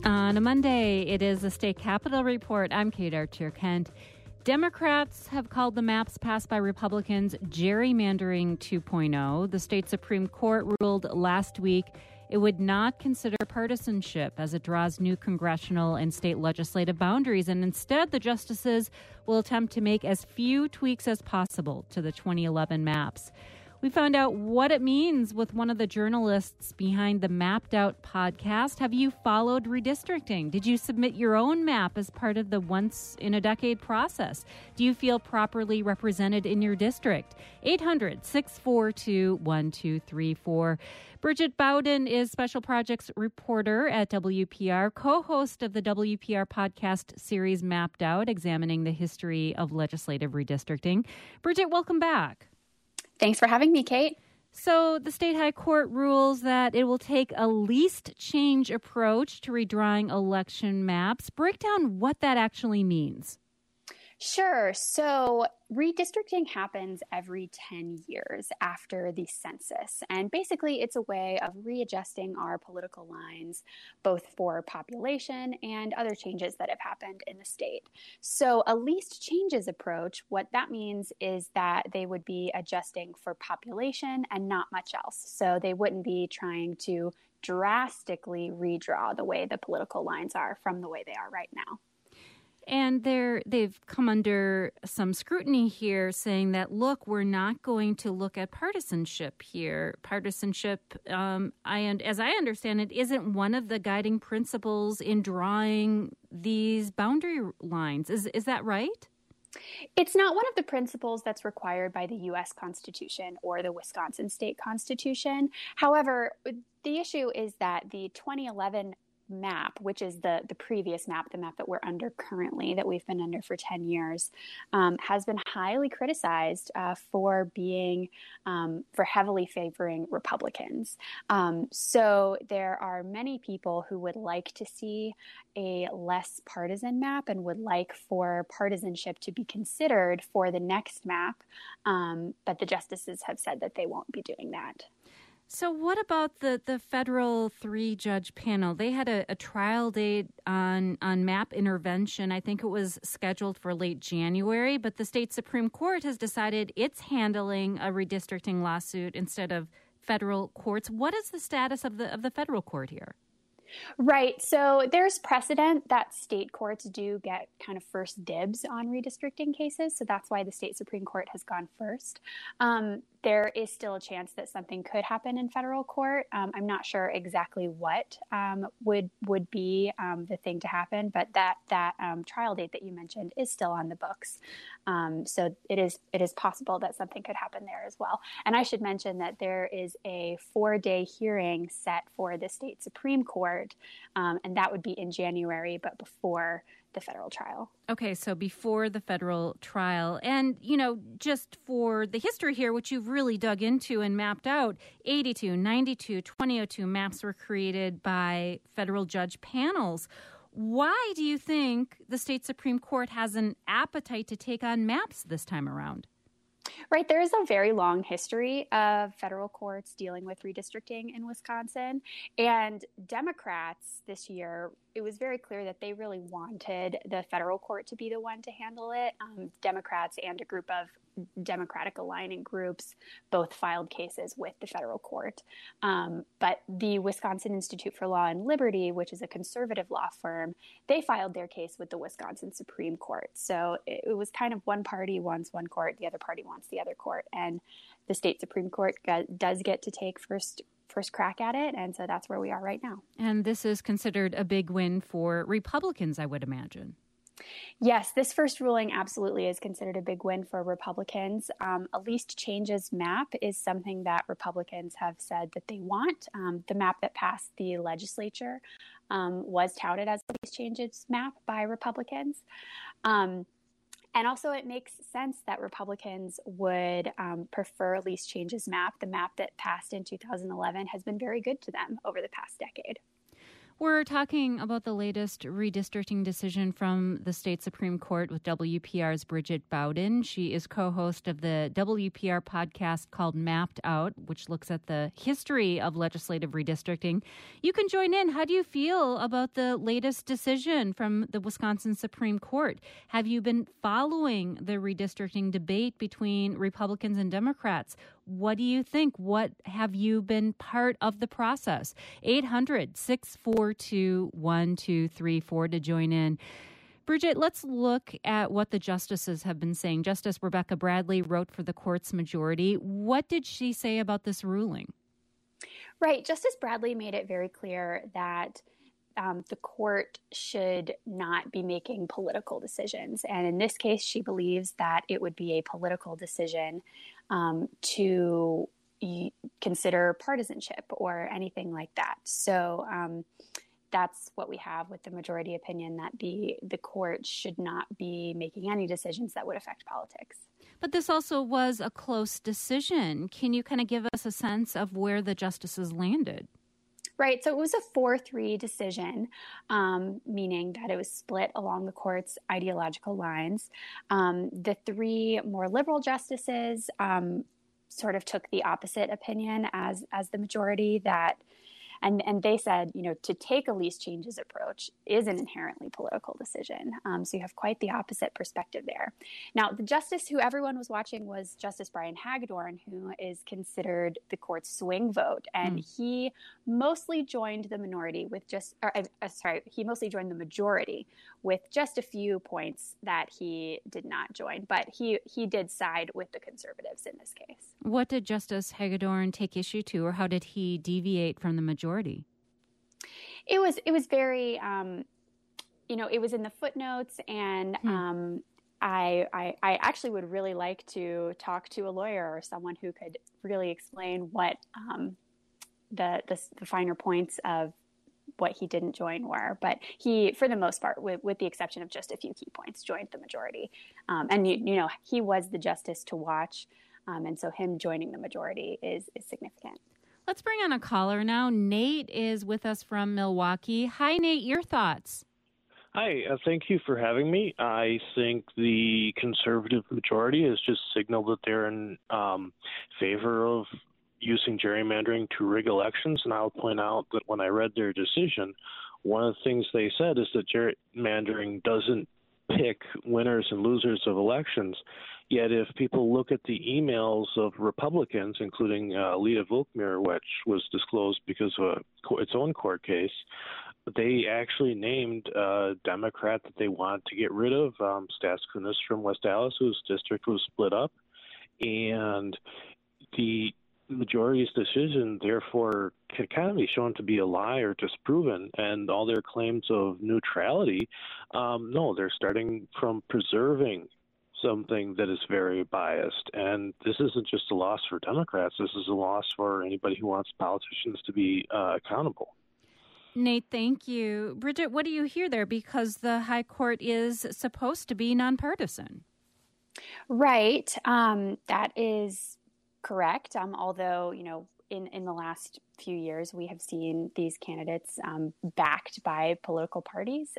On a Monday, it is the State Capitol Report. I'm Kate Archer-Kent. Democrats have called the maps passed by Republicans gerrymandering 2.0. The state Supreme Court ruled last week it would not consider partisanship as it draws new congressional and state legislative boundaries, and instead the justices will attempt to make as few tweaks as possible to the 2011 maps. We found out what it means with one of the journalists behind the Mapped Out podcast. Have you followed redistricting? Did you submit your own map as part of the once-in-a-decade process? Do you feel properly represented in your district? 800-642-1234. Bridget Bowden is Special Projects reporter at WPR, co-host of the WPR podcast series Mapped Out, examining the history of legislative redistricting. Bridget, welcome back. Thanks for having me, Kate. So the State High Court rules that it will take a least change approach to redrawing election maps. Break down what that actually means. Sure. So redistricting happens every 10 years after the census. And basically, it's a way of readjusting our political lines, both for population and other changes that have happened in the state. So a least changes approach, what that means is that they would be adjusting for population and not much else. So they wouldn't be trying to drastically redraw the way the political lines are from the way they are right now. And they've come under some scrutiny here, saying that, look, we're not going to look at partisanship here. Partisanship, as I understand it, isn't one of the guiding principles in drawing these boundary lines. Is that right? It's not one of the principles that's required by the U.S. Constitution or the Wisconsin State Constitution. However, the issue is that the 2011 map, which is the previous map, the map that we're under currently, that we've been under for 10 years, has been highly criticized for heavily favoring Republicans. So there are many people who would like to see a less partisan map and would like for partisanship to be considered for the next map. But the justices have said that they won't be doing that. So what about the federal three-judge panel? They had a trial date on map intervention. I think it was scheduled for late January, but the state Supreme Court has decided it's handling a redistricting lawsuit instead of federal courts. What is the status of the federal court here? Right. So there's precedent that state courts do get kind of first dibs on redistricting cases. So that's why the state Supreme Court has gone first. There is still a chance that something could happen in federal court. I'm not sure exactly what would be the thing to happen, but that trial date that you mentioned is still on the books. So it is possible that something could happen there as well. And I should mention that there is a 4-day hearing set for the state Supreme Court, and that would be in January, but before the federal trial. Okay, so before the federal trial. And, just for the history here, which you've really dug into and mapped out, 82, 92, 2002 maps were created by federal judge panels. Why do you think the state Supreme Court has an appetite to take on maps this time around? Right. There is a very long history of federal courts dealing with redistricting in Wisconsin. And Democrats this year, it was very clear that they really wanted the federal court to be the one to handle it. Democrats and a group of Democratic aligning groups both filed cases with the federal court. But the Wisconsin Institute for Law and Liberty, which is a conservative law firm, they filed their case with the Wisconsin Supreme Court. So it was kind of one party wants one court, the other party wants the other court. And the state Supreme Court does get to take first crack at it. And so that's where we are right now. And this is considered a big win for Republicans, I would imagine. Yes, this first ruling absolutely is considered a big win for Republicans. A least changes map is something that Republicans have said that they want. The map that passed the legislature was touted as a least changes map by Republicans. And also it makes sense that Republicans would prefer least changes map. The map that passed in 2011 has been very good to them over the past decade. We're talking about the latest redistricting decision from the state Supreme Court with WPR's Bridget Bowden. She is co-host of the WPR podcast called Mapped Out, which looks at the history of legislative redistricting. You can join in. How do you feel about the latest decision from the Wisconsin Supreme Court? Have you been following the redistricting debate between Republicans and Democrats? What do you think? What have you been part of the process? 800-642-1234 to join in. Bridget, let's look at what the justices have been saying. Justice Rebecca Bradley wrote for the court's majority. What did she say about this ruling? Right. Justice Bradley made it very clear that the court should not be making political decisions. And in this case, she believes that it would be a political decision to consider partisanship or anything like that. So that's what we have with the majority opinion, that the court should not be making any decisions that would affect politics. But this also was a close decision. Can you kind of give us a sense of where the justices landed? Right. So it was a 4-3 decision, meaning that it was split along the court's ideological lines. The three more liberal justices sort of took the opposite opinion as the majority, that and they said, to take a least changes approach is an inherently political decision. So you have quite the opposite perspective there. Now, the justice who everyone was watching was Justice Brian Hagedorn, who is considered the court's swing vote. And he mostly joined the majority with just a few points that he did not join. But he did side with the conservatives in this case. What did Justice Hagedorn take issue to, or how did he deviate from the majority? It was very, it was in the footnotes, and I actually would really like to talk to a lawyer or someone who could really explain what the finer points of what he didn't join were. But he, for the most part, with the exception of just a few key points, joined the majority. And he was the justice to watch, and so him joining the majority is significant. Let's bring on a caller now. Nate is with us from Milwaukee. Hi, Nate. Your thoughts? Hi. Thank you for having me. I think the conservative majority has just signaled that they're in favor of using gerrymandering to rig elections. And I'll point out that when I read their decision, one of the things they said is that gerrymandering doesn't pick winners and losers of elections. Yet if people look at the emails of Republicans, including Lita Volkmer, which was disclosed because of its own court case, they actually named a Democrat that they want to get rid of, Stas Kunis from West Dallas, whose district was split up. And the majority's decision, therefore, can kind of be shown to be a lie or disproven. And all their claims of neutrality, no, they're starting from preserving something that is very biased. And this isn't just a loss for Democrats. This is a loss for anybody who wants politicians to be accountable. Nate, thank you. Bridget, what do you hear there? Because the high court is supposed to be nonpartisan. Right. That is correct. Although, in the last few years, we have seen these candidates backed by political parties.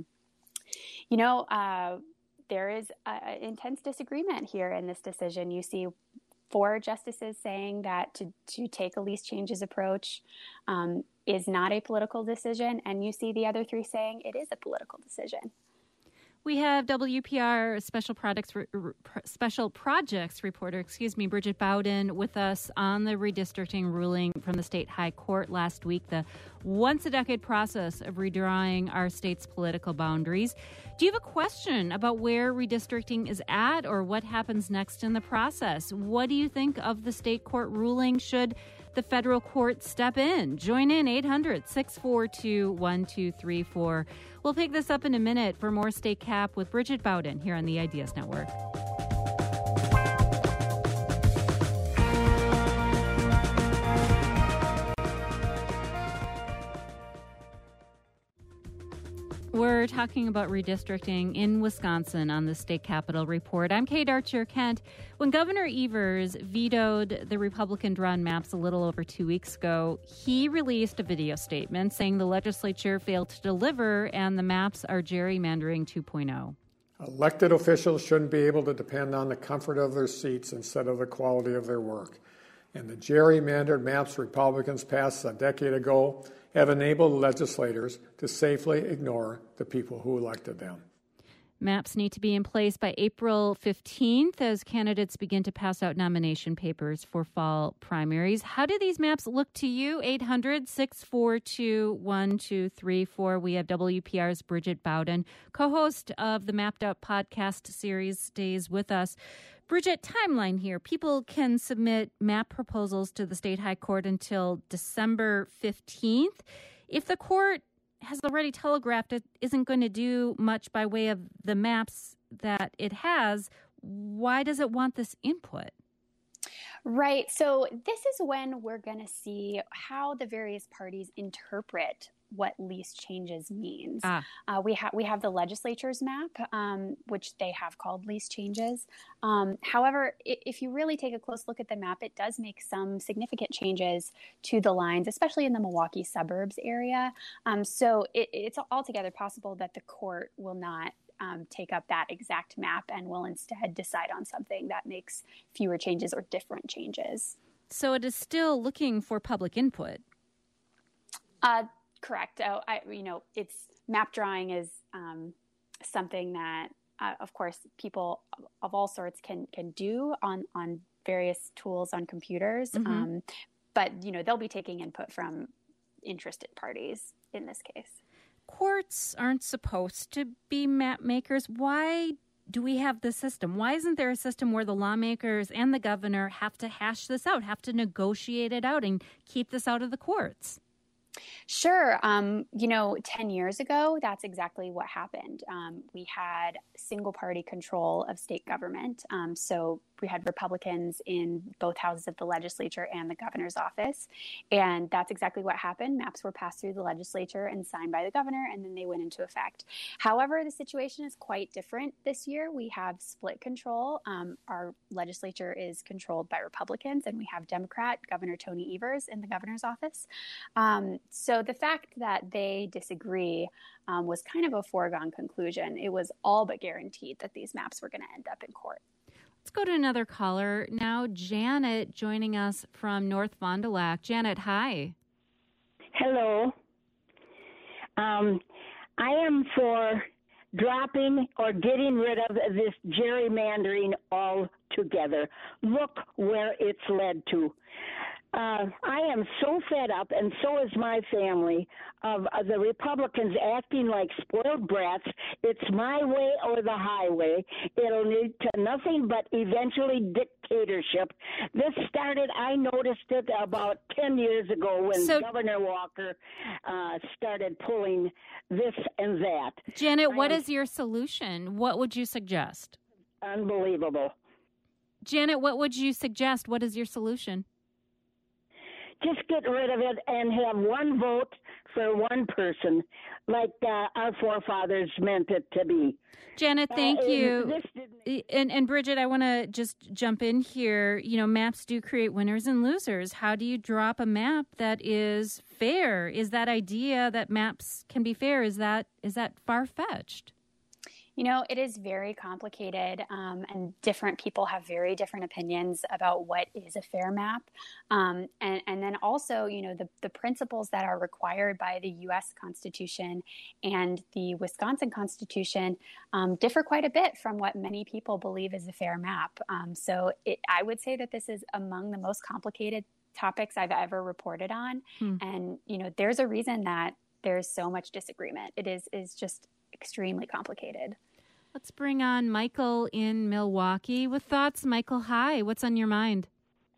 There is intense disagreement here in this decision. You see 4 justices saying that to take a least changes approach is not a political decision, and you see the other 3 saying it is a political decision. We have WPR special projects reporter, Bridget Bowden, with us on the redistricting ruling from the state high court last week, the once-a-decade process of redrawing our state's political boundaries. Do you have a question about where redistricting is at or what happens next in the process? What do you think of the state court ruling? Should the federal court step in? Join in 800-642-1234. We'll pick this up in a minute for more State Cap with Bridget Bowden here on the Ideas Network. We're talking about redistricting in Wisconsin on the State Capitol Report. I'm Kate Archer-Kent. When Governor Evers vetoed the Republican-drawn maps a little over 2 weeks ago, he released a video statement saying the legislature failed to deliver and the maps are gerrymandering 2.0. Elected officials shouldn't be able to depend on the comfort of their seats instead of the quality of their work. And the gerrymandered maps Republicans passed a decade ago have enabled legislators to safely ignore the people who elected them. Maps need to be in place by April 15th as candidates begin to pass out nomination papers for fall primaries. How do these maps look to you? 800-642-1234. We have WPR's Bridget Bowden, co-host of the Mapped Out podcast series, stays with us. Bridget, timeline here. People can submit map proposals to the state high court until December 15th. If the court has already telegraphed it isn't going to do much by way of the maps that it has, why does it want this input? Right. So this is when we're going to see how the various parties interpret what least changes means. We have the legislature's map, which they have called least changes. However, if you really take a close look at the map, it does make some significant changes to the lines, especially in the Milwaukee suburbs area. So it's altogether possible that the court will not take up that exact map and will instead decide on something that makes fewer changes or different changes. So it is still looking for public input. Correct. It's map drawing is something that, of course, people of all sorts can do on various tools on computers. Mm-hmm. But they'll be taking input from interested parties in this case. Courts aren't supposed to be map makers. Why do we have this system? Why isn't there a system where the lawmakers and the governor have to hash this out, have to negotiate it out and keep this out of the courts? Sure. 10 years ago, that's exactly what happened. We had single party control of state government. So we had Republicans in both houses of the legislature and the governor's office. And that's exactly what happened. Maps were passed through the legislature and signed by the governor, and then they went into effect. However, the situation is quite different this year. We have split control. Our legislature is controlled by Republicans, and we have Democrat Governor Tony Evers in the governor's office. So the fact that they disagree was kind of a foregone conclusion. It was all but guaranteed that these maps were going to end up in court. Let's go to another caller now. Janet joining us from North Fond du Lac. Janet, hi. Hello. I am for dropping or getting rid of this gerrymandering altogether. Look where it's led to. I am so fed up, and so is my family, of the Republicans acting like spoiled brats. It's my way or the highway. It'll lead to nothing but eventually dictatorship. This started, I noticed it about 10 years ago when Governor Walker started pulling this and that. Janet, what is your solution? What would you suggest? Unbelievable. Janet, what would you suggest? What is your solution? Just get rid of it and have one vote for one person, like our forefathers meant it to be. Janet, thank you. And Bridget, I want to just jump in here. Maps do create winners and losers. How do you drop a map that is fair? Is that idea that maps can be fair, is that far-fetched? It is very complicated, and different people have very different opinions about what is a fair map. And then also, the principles that are required by the U.S. Constitution and the Wisconsin Constitution differ quite a bit from what many people believe is a fair map. So I would say that this is among the most complicated topics I've ever reported on. And, there's a reason that there's so much disagreement. It is just extremely complicated. Let's bring on Michael in Milwaukee with thoughts. Michael, hi. What's on your mind?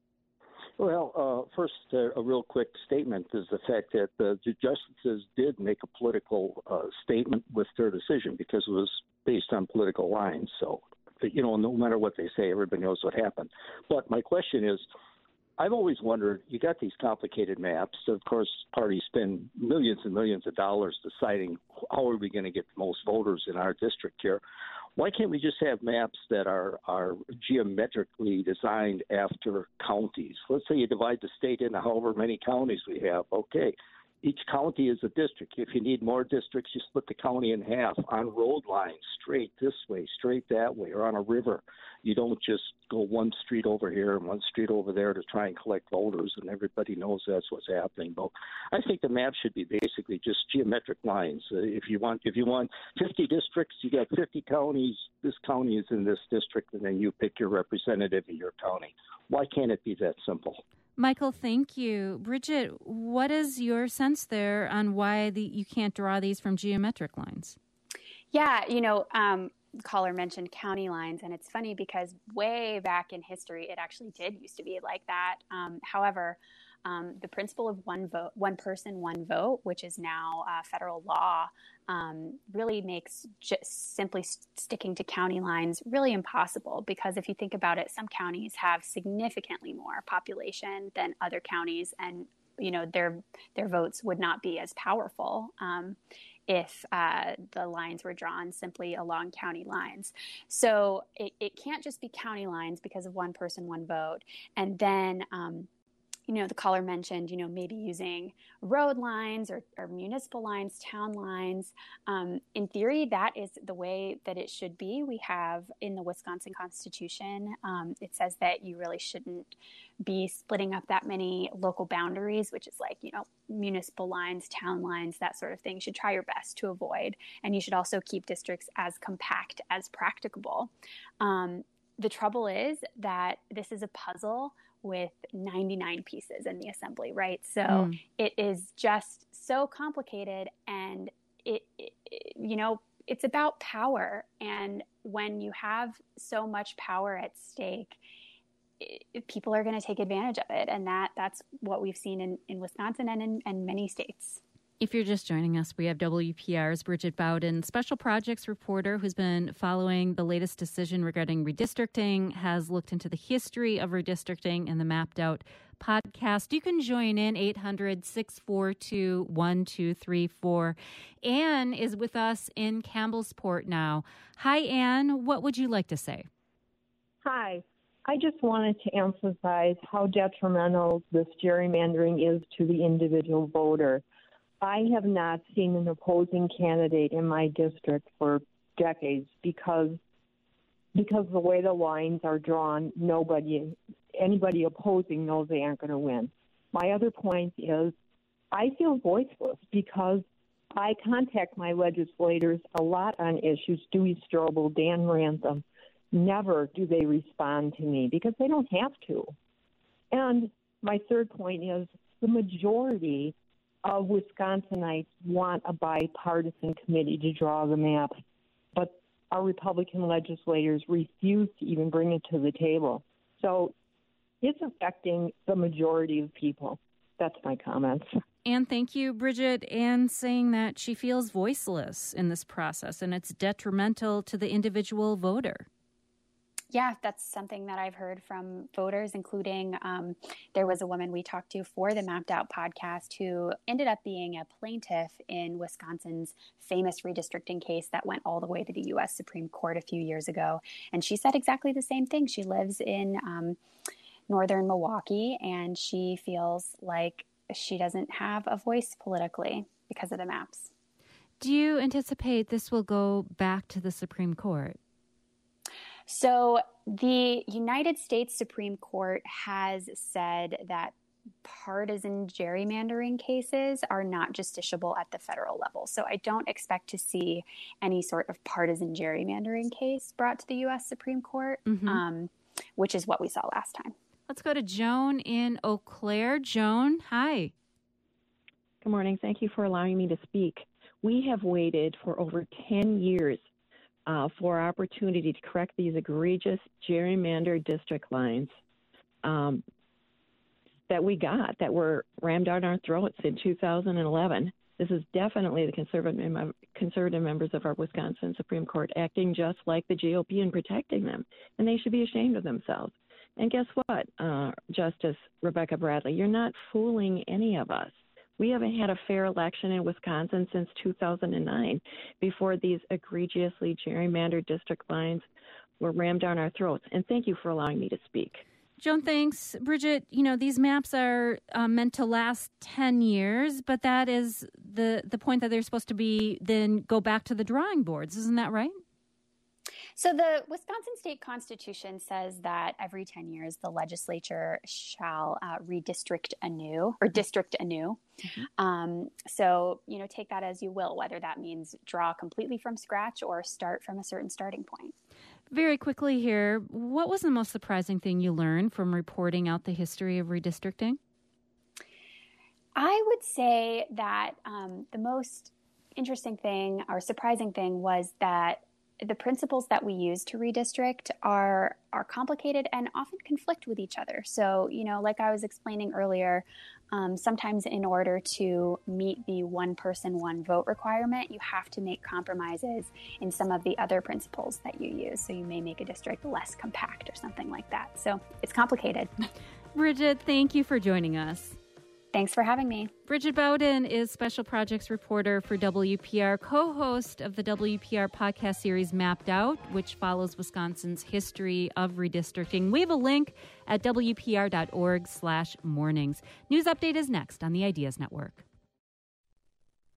Well, first, a real quick statement is the fact that the justices did make a political statement with their decision because it was based on political lines. So, no matter what they say, everybody knows what happened. But my question is, I've always wondered, you got these complicated maps. Of course, parties spend millions and millions of dollars deciding how are we going to get the most voters in our district here? Why can't we just have maps that are geometrically designed after counties? Let's say you divide the state into however many counties we have. Okay, each county is a district. If you need more districts, you split the county in half on road lines, straight this way, straight that way, or on a river. You don't just go one street over here and one street over there to try and collect voters, and everybody knows that's what's happening. But I think the map should be basically just geometric lines. If you want 50 districts, you got 50 counties. This county is in this district, and then you pick your representative in your county. Why can't it be that simple? Michael, thank you. Bridget, what is your sense there on why you can't draw these from geometric lines? Yeah, the caller mentioned county lines, and it's funny because way back in history, it actually did used to be like that. However, the principle of one person, one vote, which is now federal law, really makes just simply sticking to county lines really impossible. Because if you think about it, some counties have significantly more population than other counties, and their votes would not be as powerful if the lines were drawn simply along county lines. So it can't just be county lines because of one person, one vote. And then the caller mentioned, maybe using road lines or municipal lines, town lines. In theory, that is the way that it should be. We have in the Wisconsin Constitution, it says that you really shouldn't be splitting up that many local boundaries, which is like, municipal lines, town lines, that sort of thing. You should try your best to avoid. And you should also keep districts as compact as practicable. The trouble is that this is a puzzle with 99 pieces in the assembly, right? So it is just so complicated, and it's about power. And when you have so much power at stake, people are going to take advantage of it. And that's what we've seen in Wisconsin and in many states. If you're just joining us, we have WPR's Bridget Bowden, special projects reporter who's been following the latest decision regarding redistricting, has looked into the history of redistricting in the Mapped Out podcast. You can join in 800-642-1234. Anne is with us in Campbellsport now. Hi, Anne. What would you like to say? Hi. I just wanted to emphasize how detrimental this gerrymandering is to the individual voter. I have not seen an opposing candidate in my district for decades because the way the lines are drawn, anybody opposing knows they aren't going to win. My other point is I feel voiceless because I contact my legislators a lot on issues, Dewey Strobel, Dan Rantham. Never do they respond to me because they don't have to. And my third point is the majority of Wisconsinites want a bipartisan committee to draw the map, but our Republican legislators refuse to even bring it to the table. So it's affecting the majority of people. That's my comments. And thank you, Bridget, Anne saying that she feels voiceless in this process and it's detrimental to the individual voter. Yeah, that's something that I've heard from voters, including there was a woman we talked to for the Mapped Out podcast who ended up being a plaintiff in Wisconsin's famous redistricting case that went all the way to the U.S. Supreme Court a few years ago. And she said exactly the same thing. She lives in northern Milwaukee, and she feels like she doesn't have a voice politically because of the maps. Do you anticipate this will go back to the Supreme Court? So the United States Supreme Court has said that partisan gerrymandering cases are not justiciable at the federal level. So I don't expect to see any sort of partisan gerrymandering case brought to the U.S. Supreme Court, which is what we saw last time. Let's go to Joan in Eau Claire. Joan, hi. Good morning. Thank you for allowing me to speak. We have waited for over 10 years for opportunity to correct these egregious gerrymandered district lines that we got, that were rammed down our throats in 2011. This is definitely the conservative members of our Wisconsin Supreme Court acting just like the GOP and protecting them, and they should be ashamed of themselves. And guess what, Justice Rebecca Bradley, you're not fooling any of us. We haven't had a fair election in Wisconsin since 2009, before these egregiously gerrymandered district lines were rammed down our throats. And thank you for allowing me to speak. Joan, thanks. Bridget, these maps are meant to last 10 years, but that is the point that they're supposed to be then go back to the drawing boards. Isn't that right? So the Wisconsin state constitution says that every 10 years, the legislature shall redistrict anew or district anew. Mm-hmm. So, take that as you will, whether that means draw completely from scratch or start from a certain starting point. Very quickly here, what was the most surprising thing you learned from reporting out the history of redistricting? I would say that the most interesting thing or surprising thing was that the principles that we use to redistrict are complicated and often conflict with each other. So, like I was explaining earlier, sometimes in order to meet the one person, one vote requirement, you have to make compromises in some of the other principles that you use. So you may make a district less compact or something like that. So it's complicated. Bridget, thank you for joining us. Thanks for having me. Bridget Bowden is special projects reporter for WPR, co-host of the WPR podcast series Mapped Out, which follows Wisconsin's history of redistricting. We have a link at WPR.org/mornings. News Update is next on the Ideas Network.